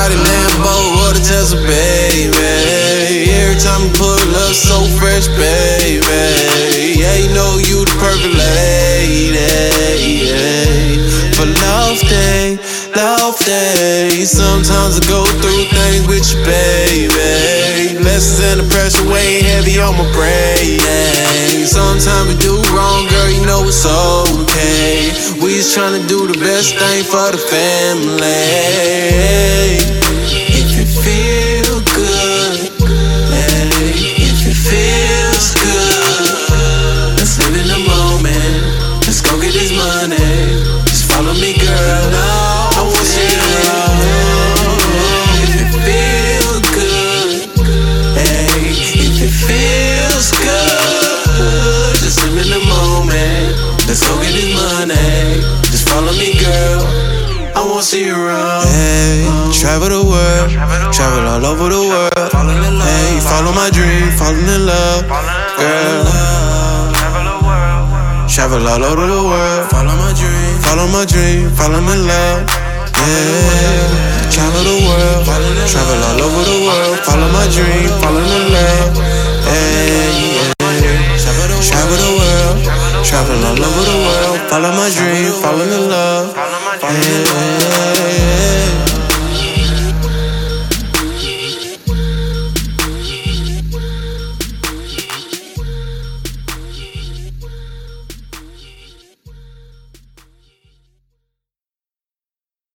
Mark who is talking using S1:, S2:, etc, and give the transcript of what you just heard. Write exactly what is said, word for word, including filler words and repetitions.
S1: Maserati, Lambo, or the Tesla, baby. Every time you pull up, so fresh, baby. Yeah, you know you the perfect lady, yeah. For love day, love day. Sometimes I go through things with you, baby. Lessons and the pressure weighing heavy on my brain. Sometimes we do wrong, girl, you know it's okay. We just tryna do the best thing for the family. If it feel good, hey, if it feels good, let's live in the moment. Let's go get this money. Just follow me, girl. I want you to know. If it feel good, hey, if it feels good, just live in the moment. Let's go get this money. Just follow me, girl. I wanna see you around. Hey, travel the world, travel all over the world. Hey, follow my dream, falling in love, girl. Travel all over the world, follow my dream, follow my dream, fall in love. Yeah, travel the world, travel all over the world, follow my dream, fall in love. Yeah, travel the world, travel all over the world, follow my dream, fall in love. Yeah.